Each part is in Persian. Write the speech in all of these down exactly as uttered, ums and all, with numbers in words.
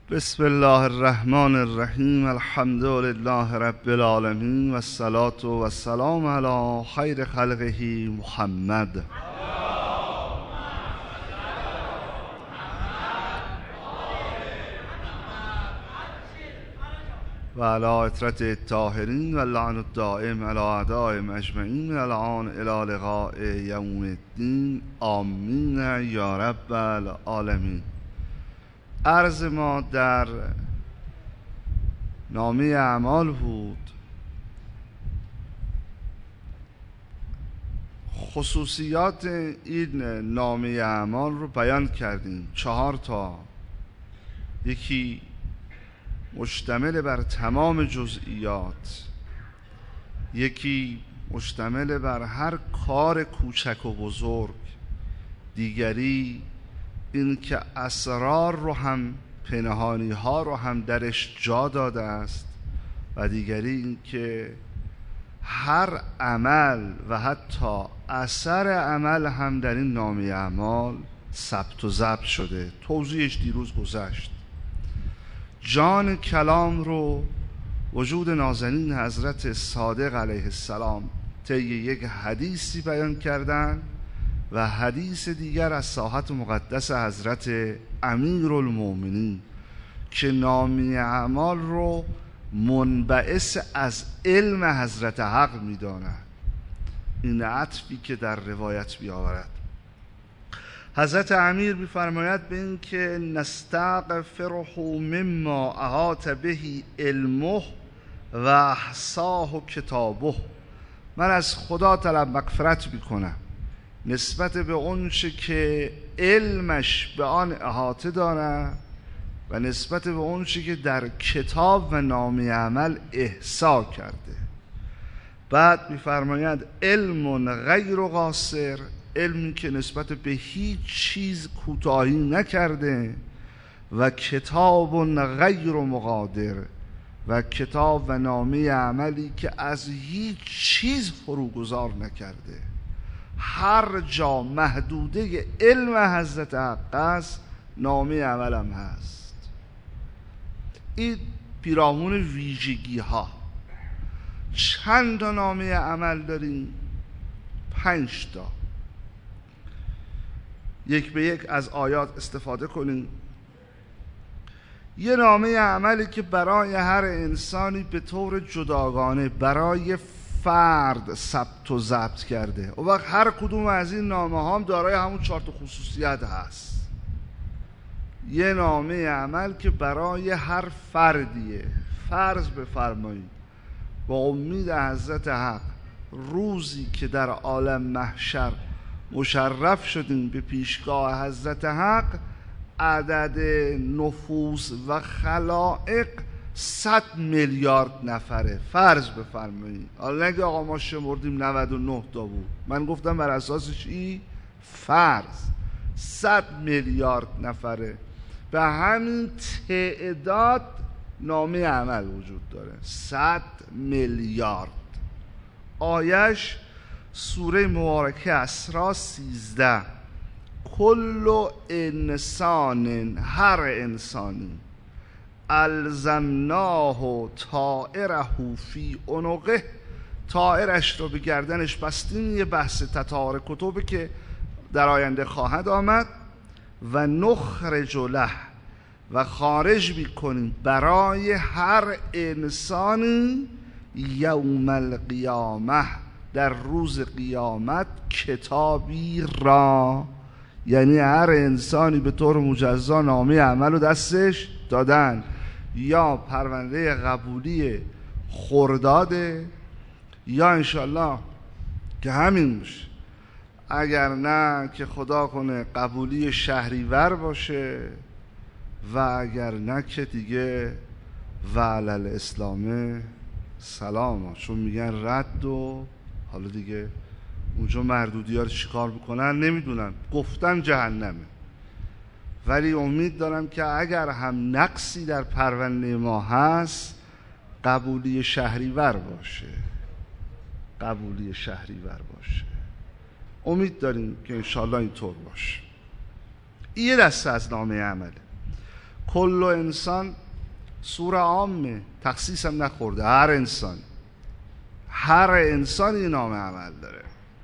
بسم الله الرحمن الرحیم. الحمد لله رب العالمین و الصلاة و السلام علی خیر خلقه محمد و علی عترت الطاهرین و اللعن الدائم علی اعدائهم اجمعین من الآن الی لقاء یوم الدین. آمین یا رب العالمین. عرض ما در نامه اعمال بود. خصوصیات این نامه اعمال رو بیان کردیم، چهار تا. یکی مشتمل بر تمام جزئیات، یکی مشتمل بر هر کار کوچک و بزرگ، دیگری این که اسرار رو هم، پنهانی ها رو هم درش جا داده است، و دیگری این که هر عمل و حتی اثر عمل هم در این نامه اعمال ثبت و ضبط شده. توضیحش دیروز گذشت. جان کلام رو وجود نازنین حضرت صادق علیه السلام طی یک حدیثی بیان کردن و حدیث دیگر از ساحت مقدس حضرت امیرالمومنین که نامه اعمال رو منبعث از علم حضرت حق می‌داند. این عطفی که در روایت بیاورد. حضرت امیر می‌فرماید به این که نستغفره مما احاط به علمه و احصاه کتابه. من از خدا طلب مغفرت می‌کنم نسبت به اون چه که علمش به آن احاطه داره و نسبت به اون چه که در کتاب و نامه عمل احصا کرده. بعد می‌فرماید علم غیر قاصر، علمی که نسبت به هیچ چیز کوتاهی نکرده، و کتاب غیر مقادر، و کتاب و نامه عملی که از هیچ چیز فروگذار نکرده. هر جا محدوده علم حضرت حق است، نامه عملم هست. این پیرامون ویژگی ها. چند تا نامه عمل داریم؟ پنج تا. یک به یک از آیات استفاده کنیم. یه نامه عملی که برای هر انسانی به طور جداگانه برای فرد ثبت و ضبط کرده. و وقت هر کدوم از این نامه ها هم دارای همون چهار تا خصوصیت هست. یه نامه عمل که برای هر فردیه. فرض بفرمایید با امید حضرت حق روزی که در عالم محشر مشرف شدیم به پیشگاه حضرت حق، عدد نفوس و خلائق صد میلیارد نفره. فرض بفرمایید. حالا نگه آقا ما شمردیم نود و نه تا بود. من گفتم بر اساس چی؟ فرض. صد میلیارد نفره. به همین تعداد نامه عمل وجود داره. صد میلیارد. آیش سوره مبارکه اسراء سیزده. کل انسان، هر انسانی، الزمناه طائره فی عنقه، طائرش رو به گردنش بستیم. یه بحث تتار کتبه که در آینده خواهد آمد. و نخرج له، و خارج میکنیم برای هر انسانی یوم القیامه، در روز قیامت، کتابی را، یعنی هر انسانی به طور مجزا نامه عمل رو دستش دادن، یا پرونده قبولی خرداده، یا انشالله که همین باشه، اگر نه که خدا کنه قبولی شهریور باشه، و اگر نه که دیگه و علل اسلامه سلام، چون میگن رد. و حالا دیگه اونجا مردودی ها رو چیکار بکنن نمیدونم، گفتن جهنمه. ولی امید دارم که اگر هم نقصی در پرونده ما هست، قبولی شهریور باشه. قبولی شهریور باشه. امید داریم که انشالله اینطور باشه. این یه دسته از نامه عمله. کل انسان سور عامه، تخصیص هم نخورده، هر انسان هر انسانی نام عمل داره.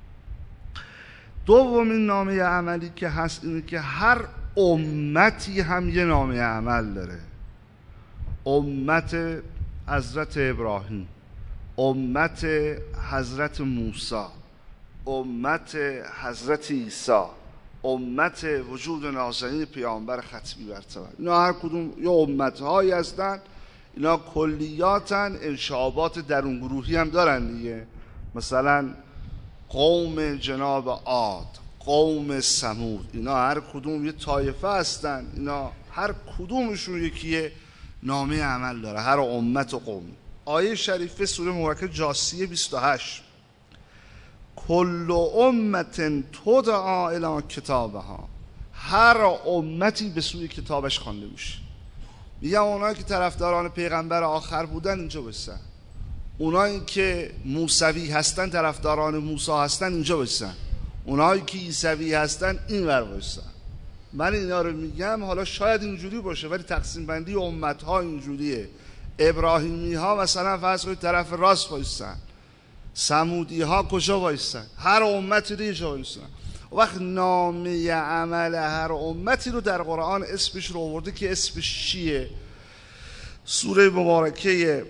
دومین نامه عملی که هست اینه که هر امتی هم یه نامه عمل داره. امت حضرت ابراهیم، امت حضرت موسی، امت حضرت عیسی، امت وجود نازنین پیامبر ختمی برتر، اینا هر کدوم یا امت هایی هستن، اینا کلیاتن، انشعابات درون گروهی هم دارن دیگه. مثلا قوم جناب عاد، قوم ثمود، اینا هر کدوم یه طایفه هستن، اینا هر کدومشون یکیه نامه عمل داره، هر امت و قوم. آیه شریفه سوره مبارکه جاثیه بیست و هشت، کل امت تدعا الی کتابها، هر امتی به سوی کتابش خوانده میشه. میگم اونایی که طرفداران پیغمبر آخر بودن اینجا بسن، اونایی که موسوی هستن طرفداران موسی هستن اینجا بسن، اونایی که عیسوی هستن این ور بسن. من اینا رو میگم، حالا شاید اینجوری باشه ولی تقسیم بندی امت ها اینجوریه. ابراهیمی ها مثلا فرض کنید طرف راست وایسن، ثمودی ها کجا وایسن، هر امتی رو یه جا وایسن. وقت نامه عمل هر امتی رو در قرآن اسمش رو آورده که اسمش چیه؟ سوره مبارکه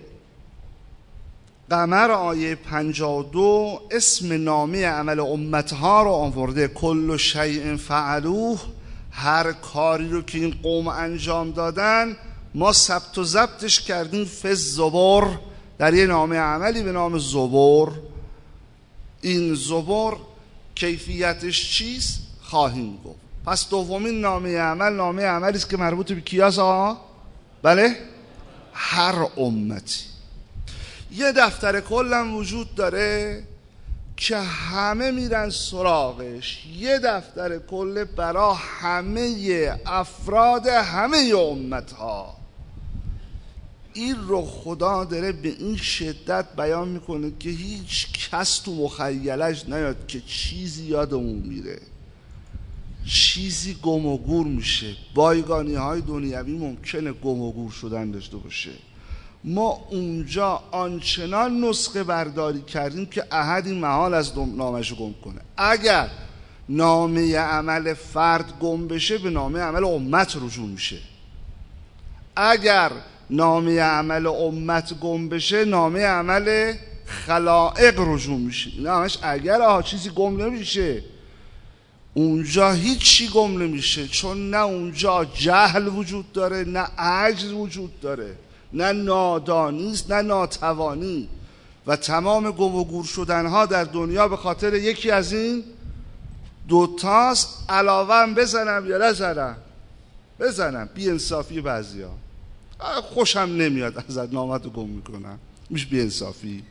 قمر آیه پنجاه و دو اسم نامه عمل امتها رو آورده، کل شیء فعلوه، هر کاری رو که این قوم انجام دادن ما ثبت و ضبطش کردیم فی زبر، در یه نامه عملی به نام زبر. این زبر کیفیتش چیست خواهیم گفت. پس دومین نامه عمل نامه عملی است که مربوط به کیاست ها؟ بله، هر امتی. یه دفتر کلم وجود داره که همه میرن سراغش، یه دفتر کل برای همه افراد همه امت ها. این رو خدا داره به این شدت بیان میکنه که هیچ کس تو مخیلش نیاد که چیزی یادمون میره، چیزی گم و گور میشه. بایگانی های دنیوی ممکنه گم و گور شدن داشته باشه، ما اونجا آنچنان نسخه برداری کردیم که احدی محال از نامش گم کنه. اگر نامه عمل فرد گم بشه به نامه عمل امت رجوع میشه، اگر نامه عمل امت گم بشه نامه عمل خلائق رجوع میشه. این همش اگر آها چیزی گم نمیشه، اونجا هیچی گم نمیشه، چون نه اونجا جهل وجود داره، نه عجز وجود داره، نه نادانی است، نه ناتوانی. و تمام گم و گور شدن ها در دنیا به خاطر یکی از این دوتاست. علاوه هم بزنم یا نزنم؟ بزنم. بی انصافی بعضی ها، خوشم نمیاد ازت نامت رو گم میکنم، میشه بی انصافی.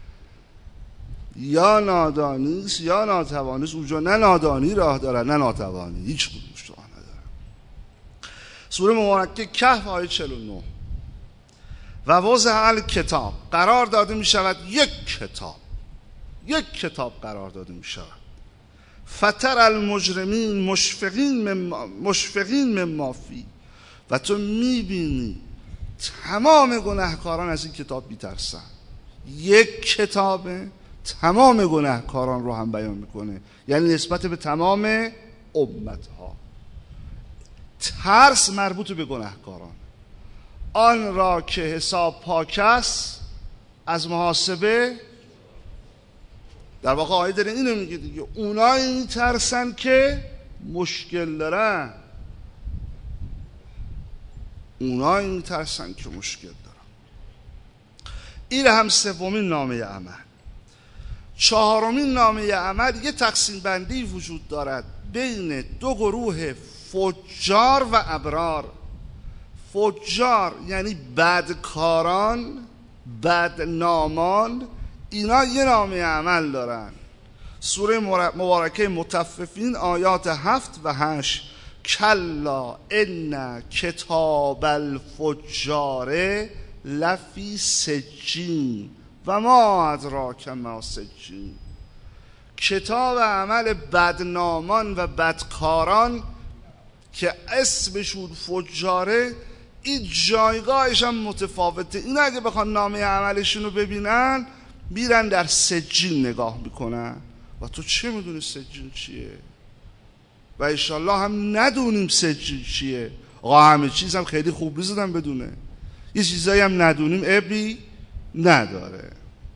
یا نادانی است یا ناتوانی است. اونجا نه نادانی راه داره نه ناتوانی، هیچ کدومش راه نداره. سوره مبارکه کهف آیه چهل و نه، و وضع الکتاب، قرار داده می شود یک کتاب، یک کتاب قرار داده می شود. فتر المجرمین مشفقین مما مشفقین مما فی، و تو می بینی تمام گناهکاران از این کتاب میترسن. یک کتابه تمام گناهکاران رو هم بیان میکنه، یعنی نسبت به تمام امت ها. ترس مربوط به گناهکاران، آن را که حساب پاک است از محاسبه، در واقع آیه داره اینو میگه دیگه، اونایی میترسن که مشکل دارن، اونایی میترسن که مشکل دارن. این هم سومین نامه عمل. چهارمین نامه عمل یه تقسیم بندی وجود دارد بین دو گروه فجار و ابرار. فجار یعنی بدکاران، بدنامان، اینا یه نامه عمل دارن. سوره مبارکه مطففین آیات هفت و هشت، کلا ان کتاب الفجار لفی سجین و ما ادراک ما سجین. کتاب عمل بدنامان و بدکاران که اسمشون فجاره این جایگاهش هم متفاوته. این اگه بخوان نامه عملشون رو ببینن میرن در سجین نگاه میکنن و تو چه میدونی سجین چیه و انشالله هم ندونیم سجین چیه. آقا همه چیز هم خیلی خوب نیستن بدونه، یه چیزایی هم ندونیم عیبی نداره.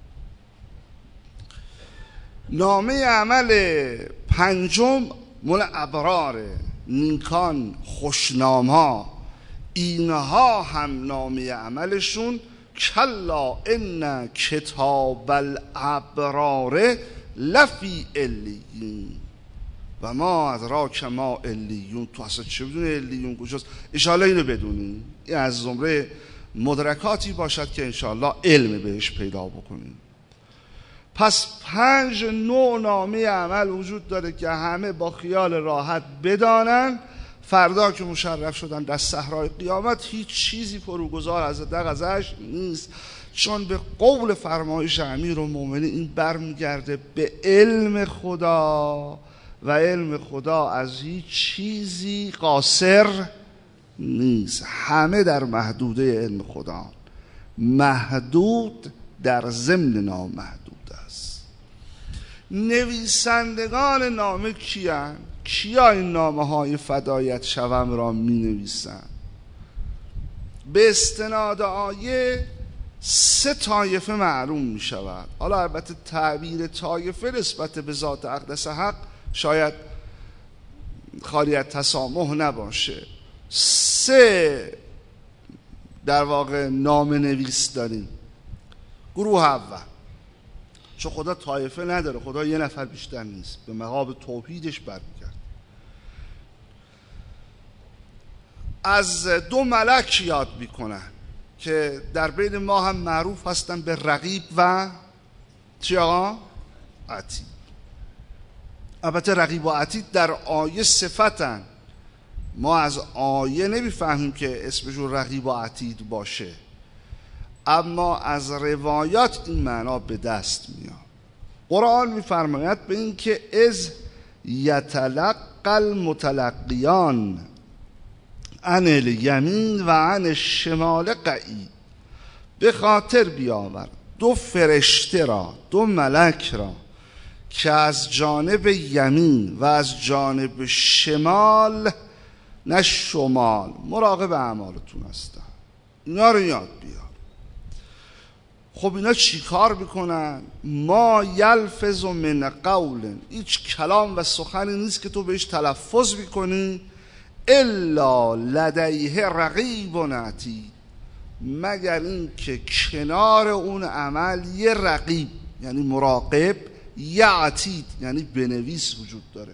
نامه عمل پنجم مال ابراره، نیکان، خوشنام ها، اینها هم نامه عملشون کلا ان کتاب الابرار لفی علیین و ما ادراک ما علیون. تو اصلا چه بدونی علیون کجاست؟ انشاءالله اینو بدونی، این از زمره مدرکاتی باشد که انشاءالله علم بهش پیدا بکنیم. پس پنج نوع نامه عمل وجود داره که همه با خیال راحت بدانن فردا که مشرف شدن در صحرای قیامت هیچ چیزی فروگذار از دق ازش نیست، چون به قول فرمایش امیرالمومنین این برمیگرده به علم خدا و علم خدا از هیچ چیزی قاصر نیست، همه در محدوده علم خدا، محدود در ضمن نامحدود است. نویسندگان نامه کیان؟ کیا این نامه های فدایت شوم را می نویسن؟ به استناد آیه سه طایفه معلوم می شود. حالا البته تعبیر طایفه نسبت به ذات اقدس حق شاید خالی از تسامح نباشه. سه در واقع نامه نویس داریم. گروه اول، چون خدا طایفه نداره، خدا یه نفر بیشتر نیست، به مقام توحیدش برمیگرد. از دو ملک یاد میکنن که در بین ما هم معروف هستن به رقیب و چی آقا؟ عتید. البته رقیب و عتید در آیه صفتن، ما از آیه نمیفهمیم که اسمشون رقیب و عتید باشه، اما از روایات این معنا به دست میاد. قرآن میفرماید به این که از یتلقى المتلقیان عن الیمین و عن الشمال قعید. به خاطر بیاور دو فرشته را، دو ملک را که از جانب یمین و از جانب شمال، نه شمال، مراقب اعمالتون هستن، اینا رو یاد بیار. خب اینا چی کار میکنن؟ ما یلفظ من قول، هیچ کلام و سخنی نیست که تو بهش تلفظ میکنی الا لدیه رقیب و عتید، مگر این که کنار اون عمل یه رقیب یعنی مراقب، یه عتید یعنی بنویس وجود داره.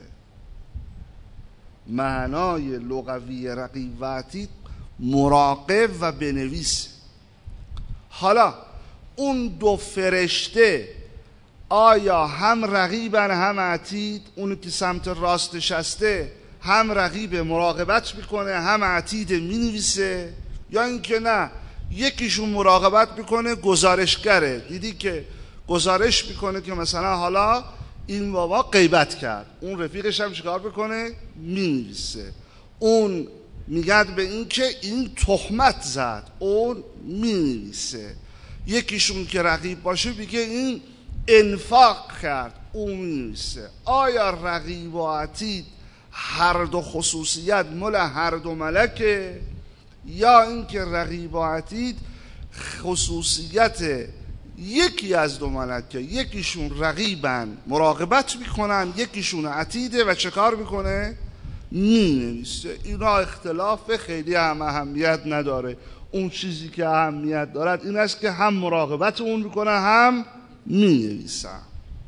معنای لغوی رقیب و عتید مراقب و بنویس. حالا اون دو فرشته آیا هم رقیبن هم عتید؟ اون که سمت راست نشسته هم رقیب مراقبت میکنه هم عتید مینویسه، یا اینکه نه یکیشون مراقبت میکنه گزارشگره، دیدی که گزارش میکنه که مثلا حالا این بابا غیبت کرد، اون رفیقش هم چیکار میکنه؟ مینویسه. اون میگه به این که این تهمت زد، اون مینویسه. یکیشون که رقیب باشه میگه این انفاق کرد، اون مینویسه. آیا رقیب و عتید هر دو خصوصیت مال هر دو ملکه، یا اینکه رقیب و عتید خصوصیت یکی از دو ملکه؟ یکیشون رقیبن مراقبت میکنن، یکیشون عتیده و چه کار میکنه؟ مینویسه. اینا اختلاف خیلی هم اهمیت نداره. اون چیزی که اهمیت دارد این است که هم مراقبت اون میکنه هم مینویسن.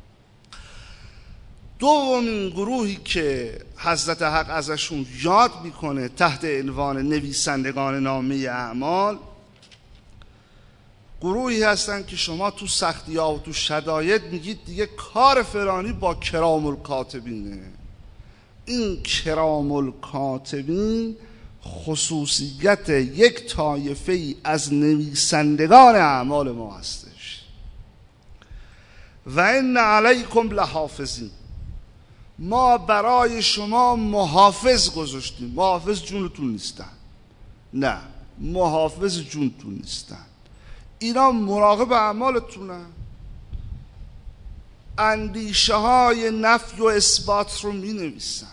دومین گروهی که حضرت حق ازشون یاد میکنه تحت عنوان نویسندگان نامه اعمال، گروهی هستن که شما تو سختی ها و تو شداید میگید دیگه کار فلانی با کرام الکاتبینه. این کرام الکاتبین خصوصیت یک طایفه ای از نویسندگان اعمال ما هستش. و ان علیکم لحافظین، ما برای شما محافظ گذاشتیم. محافظ جونتون نیستن، نه، محافظ جونتون نیستن، اینا مراقب اعمالتونن. اندیشه های نفی و اثبات رو می نویسن،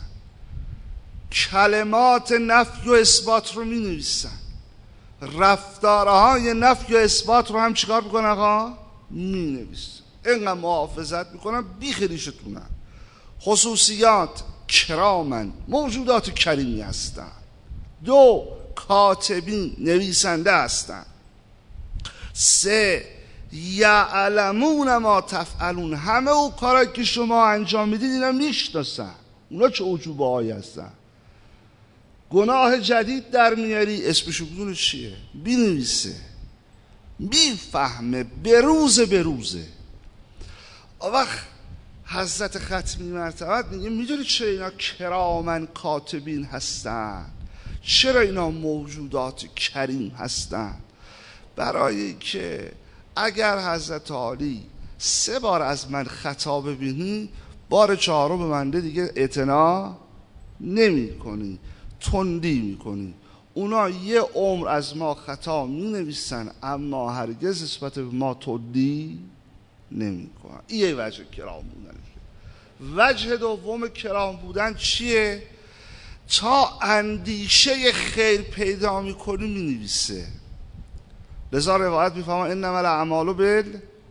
کلمات نفی و اثبات رو می نویسن، رفتارهای نفی و اثبات رو هم چیکار میکنن آقا؟ می نویسن. اینقدر محافظت میکنن بیخیریشتونن. خصوصیات کرامن، موجودات کریمی هستن. دو، کاتبین، نویسنده هستن. سه، یعلمون ما تفعلون، همه او کارایی که شما انجام میدید اینا میشناسن. اونا چه عجوبه هایی هستن. گناه جدید در میاری، اسمشو بدون چیه؟ بینویسه، میفهمه، بروزه بروزه. وقت حضرت ختمی مرتبت میگه میدونی چرا اینا کرامن کاتبین هستن؟ چرا اینا موجودات کریم هستن؟ برای که اگر حضرت عالی سه بار از من خطا ببینی، بار چهارم به بنده دیگه اعتنا نمی کنی، تندی می کنی. اونا یه عمر از ما خطا می نویسن اما هرگز نسبت به ما تندی نمی کنن. این یه وجه کرام بودن. وجه دوم کرام بودن چیه؟ تا اندیشه خیر پیدا می کنی می نویسه. لذا روایت می فهمه انما الاعمال بال،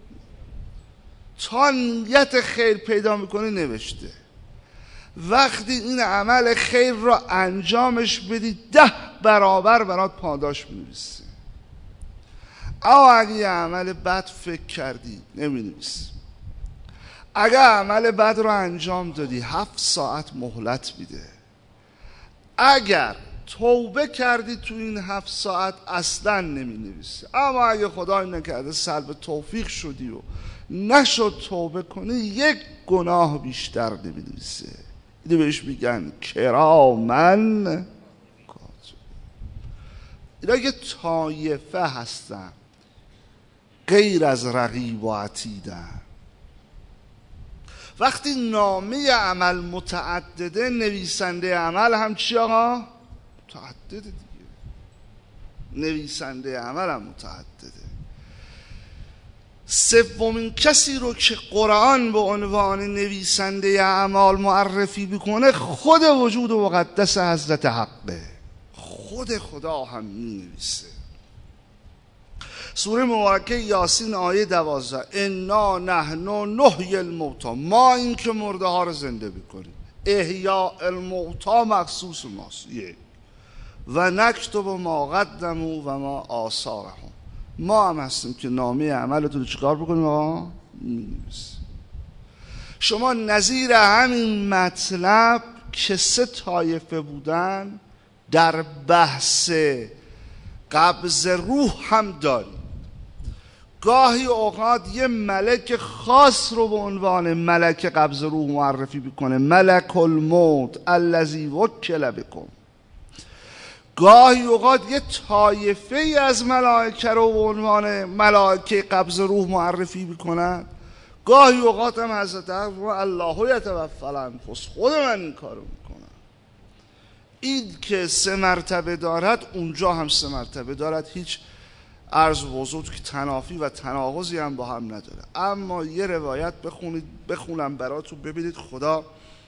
تا نیت خیر پیدا می کنی نوشته. وقتی این عمل خیر را انجامش بدی ده برابر برات پاداش می نویسه. اما اگه یه عمل بد فکر کردی نمی نویسه. اگه عمل بد رو انجام دادی هفت ساعت مهلت میده. اگر توبه کردی تو این هفت ساعت اصلا نمی نویسه. اما اگه خدای نکرده سلب توفیق شدی و نشد توبه کنی، یک گناه بیشتر نمی نویسه. اینو بهش میگن کرامن کاتب. اینا یه طایفه هستن غیر از رقیب و عتیدن. وقتی نامه عمل متعدده، نویسنده عمل هم چی آقا؟ متعدده دیگه. نویسنده عمل هم متعدده. سومین کسی رو که قرآن به عنوان نویسنده اعمال معرفی بکنه خود وجود مقدس حضرت حقه. خود خدا هم می نویسه. سوره مبارکه یاسین آیه دوازده، انا نحن نحیی الموتی، ما این که مرده ها رو زنده بکنیم. احیاء الموتی مخصوص ماست. یک، و نکتب ما قدموا و ما آثارهم، ما هم هستیم که نامه عملتون رو چیکار بکنیم آقا؟ می‌نویسیم. شما نظیر همین مطلب که سه طایفه بودن در بحث قبض روح هم داریم. گاهی اوقات یه ملک خاص رو به عنوان ملک قبض روح معرفی بکنه، ملک الموت الذی وکل بکم. گاهی اوقات یه طایفه ای از ملائکه رو به عنوان ملائکه قبض روح معرفی بکنن. گاهی اوقات هم حضرت حق رو الله یتوفی الانفس، خود من این کارو میکنم. این که سه مرتبه دارد اونجا هم سه مرتبه دارد، هیچ عرض و وضوح که تنافی و تناقضی هم با هم نداره. اما یه روایت بخونید، بخونم براتون ببینید خدا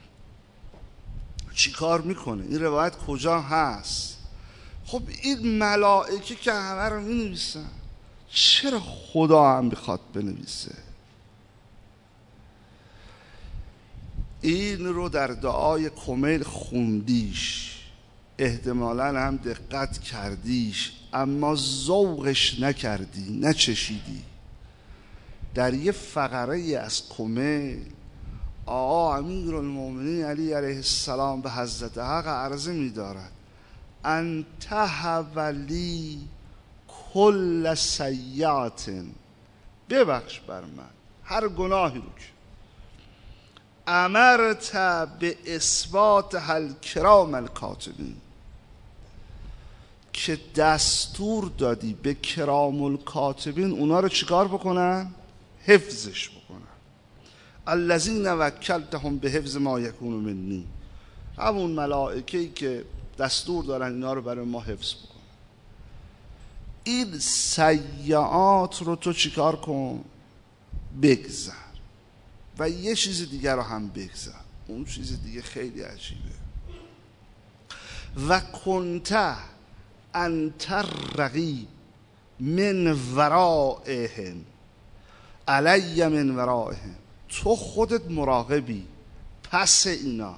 چی کار میکنه. این روایت کجا هست؟ خب این ملائکه که همه رو می نویسن، چرا خدا هم بخواد بنویسه؟ این رو در دعای کمیل خوندیش، احتمالا هم دقت کردیش، اما ذوقش نکردی، نچشیدی. در یه فقره از کمیل آقا امیرالمومنین علی علیه السلام به حضرت حق عرضه می دارد انت ولی کل سیئات، ببخش بر من هر گناهی رو که امرت به اثبات هل کرام الکاتبین، که دستور دادی به کرام الکاتبین اونا رو چیکار بکنن؟ حفظش بکنن. الذین وکلتهم به حفظ ما یکون منی، همون ملائکه‌ای که دستور دارن اینا رو برای ما حفظ بکنن. این سیئات رو تو چیکار کن؟ بگذر. و یه چیز دیگر رو هم بگذر. اون چیز دیگه خیلی عجیبه. و کنته انت رقیب من ورائهم علی من ورائهم، تو خودت مراقبی پس اینا.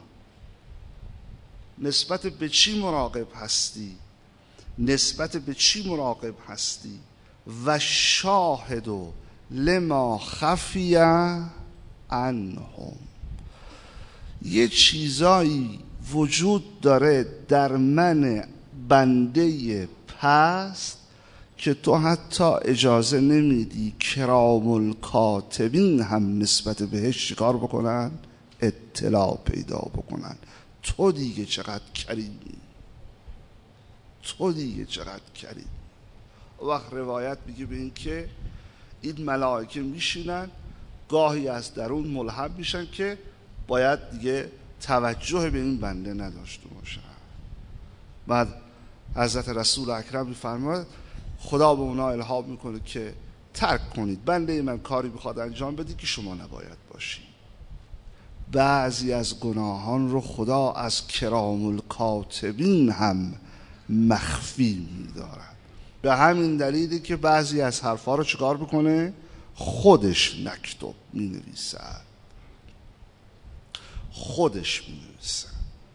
نسبت به چی مراقب هستی؟ نسبت به چی مراقب هستی؟ و شاهدو لما خفی عنهم، یه چیزایی وجود داره در من بنده پست که تو حتی اجازه نمیدی کرام الکاتبین هم نسبت بهش چیکار بکنن؟ اطلاع پیدا بکنن. تو دیگه چقدر کریمی، تو دیگه چقدر کریمی. وقت روایت میگه به این که این ملائکه میشینن گاهی از درون ملهم میشن که باید دیگه توجه به این بنده نداشته باشن. بعد حضرت رسول اکرم میفرماید خدا به اونا الهام میکنه که ترک کنید، بنده من کاری بخواد انجام بده که شما نباید باشید. بعضی از گناهان رو خدا از کرام الکاتبین هم مخفی می‌دارد. به همین دلیلی که بعضی از حرفا رو چیکار بکنه؟ خودش نکتب می‌نویسد، خودش می‌نویسد.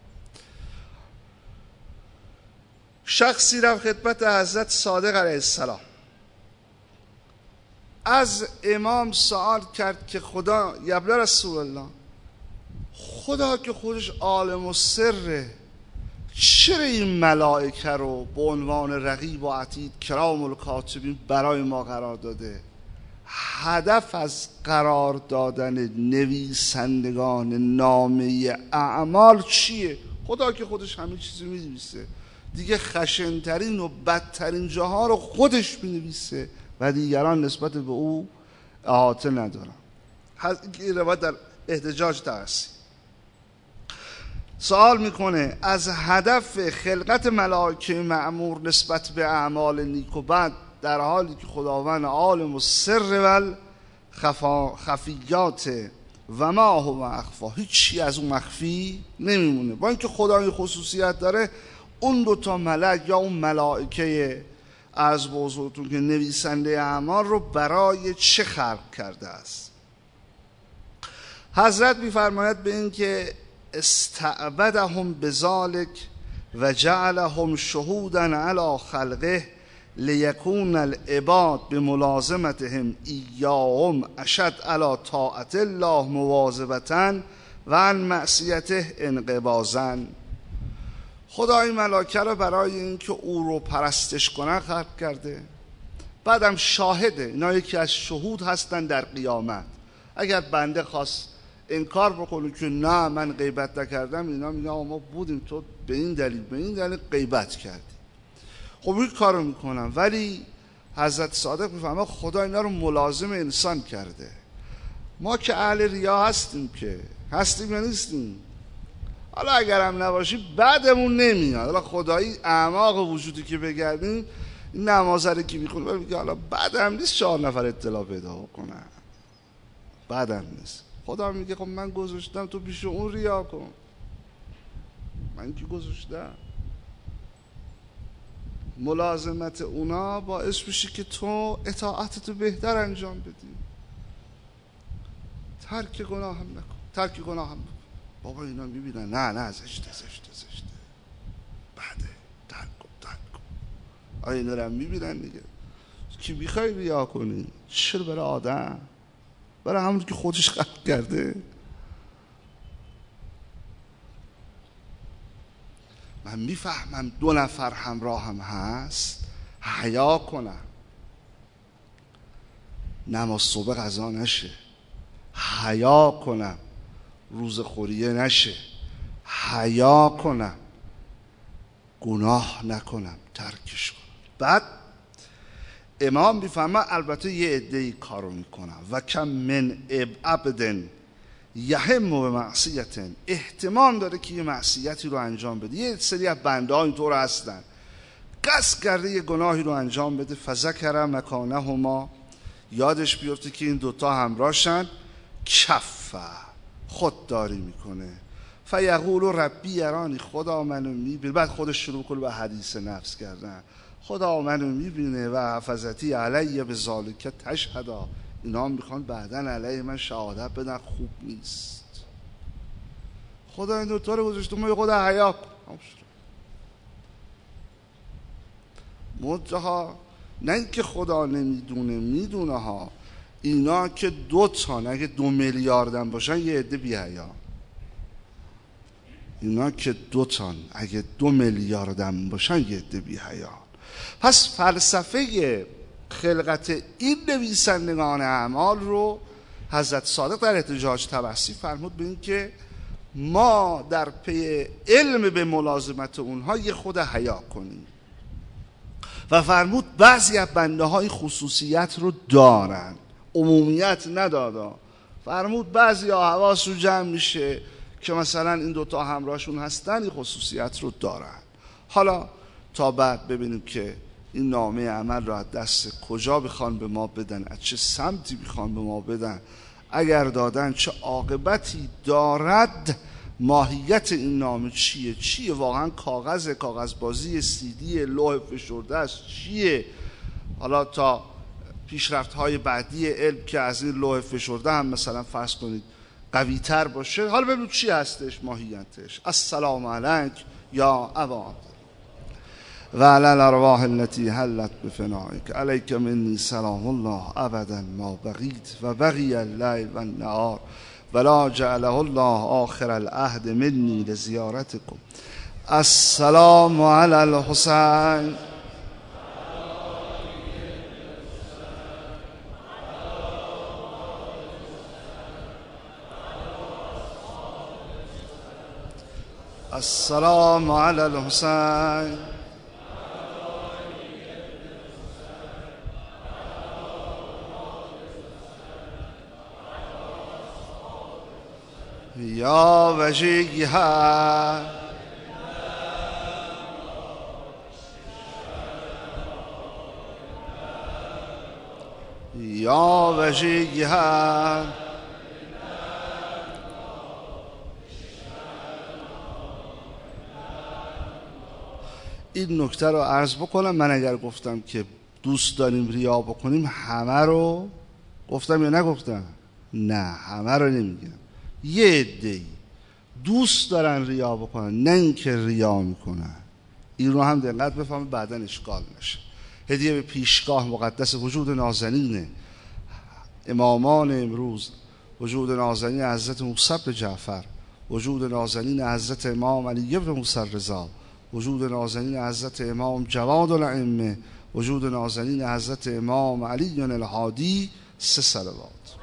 شخصی رفت خدمت حضرت صادق علیه السلام، از امام سوال کرد که خدا یبل رسول الله، خدا که خودش عالم و سره، چرا این ملائکه رو به عنوان رقیب و عتید کرام الکاتبین برای ما قرار داده؟ هدف از قرار دادن نویسندگان نامه اعمال چیه؟ خدا که خودش همه چیزی می‌نویسه دیگه، خشنترین و بدترین جاها رو خودش می‌نویسه و دیگران نسبت به او احاطه ندارن. این روایت در احتجاج ترسی سوال میکنه از هدف خلقت ملائکه مأمور نسبت به اعمال نیک و بد، در حالی که خداوند عالم و سر و خفیات و ما هو اخفا، هیچی از اون مخفی نمیمونه. با اینکه خدا این خصوصیت داره، اون دوتا ملک یا اون ملائکه از بزرگتون که نویسنده اعمال رو برای چه خلق کرده است؟ حضرت میفرماید به این که استعبدهم بذلک و جعلهم شهودا علی خلقه لیکون العباد بملازمتهم ایاهم اشد علی طاعت الله مواظبة و عن معصیته انقباضا. خدا این ملائکه رو برای اینکه او رو پرستش کنن خلق کرده، بعدم شاهده. اینا یکی از شهود هستن در قیامت. اگر بنده خواست انکار بکنه که نه من غیبت نکردم، اینا میگن ما بودیم، تو به این دلیل به این دلیل غیبت کردی. خب این کارو میکنم، ولی حضرت صادق میفهمه خدا اینا رو ملازم انسان کرده. ما که اهل ریا هستیم، که هستیم یا نیستیم؟ حالا اگرم نباشیم بعدمون نمیاد. حالا خدایی اعماق وجودی که بگردیم، این نمازه که میخونه میگه حالا بعدم نیست چهار نفر اطلاع پیدا کنن، بعدم نیست. خدا میگه خب من گذاشتم تو پیش اون ریا کن، من که گذاشتم. ملازمت اونا باعث میشه که تو اطاعتتو بهتر انجام بدی. ترک گناه هم نکن، ترک گناه هم نکن. بابا اینا میبینن نه نه زشته زشته زشته، بعده ترک کن ترک کن. آیا اینا رو هم میبینن دیگه؟ کی میخوای ریا کنی؟ چرا برای آدم؟ برای همون که خودش خلق کرده. من میفهمم دو نفر همراه هم هست، حیا کنم، نماز صبح قضا نشه، حیا کنم روز خوریه نشه، حیا کنم گناه نکنم، ترکش کنم. بعد امام میفهمه البته یه عده‌ای کارو میکنم و کم من عبدن یهم و معصیت، احتمال داره که یه معصیتی رو انجام بده. یه سری از بنده ها اینطور هستن قصد کرده یه گناهی رو انجام بده، فذکر مکانهما، یادش بیفته که این دوتا همراهشن، کف خودداری میکنه، فیقول ربی یرانی، خدا منو میبینه. بعد خودش شروع کنه به حدیث نفس کردن، خدا منو میبینه و حفظتی علیه به ذالک تشهدا، اینا میخوان بعدن علیه من شهادت بدن، خوب نیست. خدا این دوتا رو گذاشته ما خود حیا کن. منتها نه اینکه خدا نمیدونه، میدونه ها. اینا که دو تا اگه دو میلیاردم باشن یه عده بی حیا. اینا که دو تا اگه دو میلیاردم باشن یه عده بی حیا. پس فلسفه خلقت این نویسندگان اعمال رو حضرت صادق در احتجاج تبسی فرمود به این که ما در پی علم به ملازمت اونها یه خود حیا کنیم و فرمود بعضی از بنده های خصوصیت رو دارن، عمومیت ندادا. فرمود بعضی ها حواس رو جمع میشه که مثلا این دوتا همراهشون هستن، این خصوصیت رو دارن. حالا تا بعد ببینیم که این نامه عمل رو از دست کجا بخوان به ما بدن، از چه سمتی بخوان به ما بدن، اگر دادن چه عاقبتی دارد، ماهیت این نامه چیه، چیه واقعا کاغذ کاغذ بازی، سیدی، لوح فشرده است، چیه. حالا تا پیشرفت های بعدی علم که از این لوح فشرده هم مثلا فرض کنید قوی تر باشه، حالا ببینید چی هستش ماهیتش. السلام علیک یا ابا و علی الارواح التي حلت بفنائک، علیک منی سلام الله ابدا ما بقیت و بقی اللیل و النهار ولا جعله الله آخر العهد منی لزیارتکم. السلام علی الحسین السلام علی الحسین یا وجیها یا وجیها این نکته رو عرض بکنم. من اگر گفتم که دوست داریم ریا بکنیم همه رو گفتم یا نگفتم؟ نه، همه رو نمیگم. یه عده‌ای دوست دارن ریا بکنن، نه اینکه ریا میکنن. این رو هم دقت بفهمید بعداً اشکال نشه. هدیه به پیشگاه مقدس وجود نازنین امامان امروز، وجود نازنین حضرت موسی بن جعفر، وجود نازنین حضرت امام علی بن موسی رضا، وجود نازنین حضرت امام جواد الائمه، وجود نازنین حضرت امام علی الهادی، سه صلوات.